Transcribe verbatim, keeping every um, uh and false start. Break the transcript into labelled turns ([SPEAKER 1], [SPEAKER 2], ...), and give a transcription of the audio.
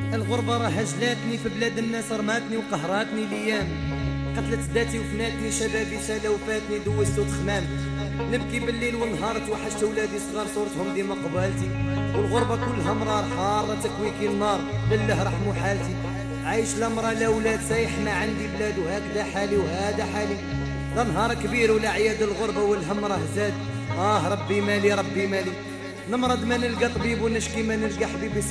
[SPEAKER 1] الغربة راه هجلاتني في بلاد الناس، رماتني وقهراتني ليام، قتلت ذاتي وفناتني، شبابي سالا وفاتني، دوزت وتخمام، نبكي بالليل والنهار، توحشت ولادي صغار صورتهم ديما قبالتي، والغربة كلها مرار حارة تكويكي النار، لله رحمو حالتي، عايش لا مرا لا ولاد، سايح ما عندي بلاد، وهكذا حالي وهذا حالي، لا نهار كبير ولا عياد الغربة والهم راه زاد، آه ربي مالي ربي مالي، نمرض ما نلقى طبيب ونشكي ما نلقى حبيبي.